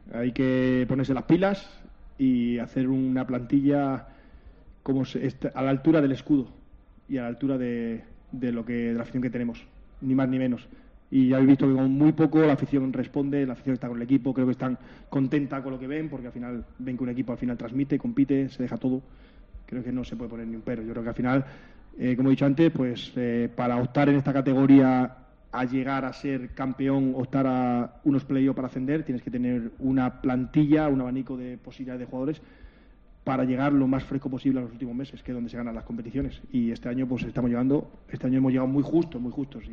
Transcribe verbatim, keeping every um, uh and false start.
Hay que ponerse las pilas y hacer una plantilla como se, a la altura del escudo y a la altura de, de lo que de la afición que tenemos, ni más ni menos. Y ya habéis visto que con muy poco la afición responde, la afición está con el equipo, creo que están contenta con lo que ven, porque al final ven que un equipo al final transmite, compite, se deja todo. Creo que no se puede poner ni un pero. Yo creo que al final, eh, como he dicho antes, pues eh, para optar en esta categoría a llegar a ser campeón, optar a unos playoffs para ascender, tienes que tener una plantilla, un abanico de posibilidades de jugadores para llegar lo más fresco posible a los últimos meses, que es donde se ganan las competiciones. Y este año pues estamos llegando, este año hemos llegado muy justo, muy justos.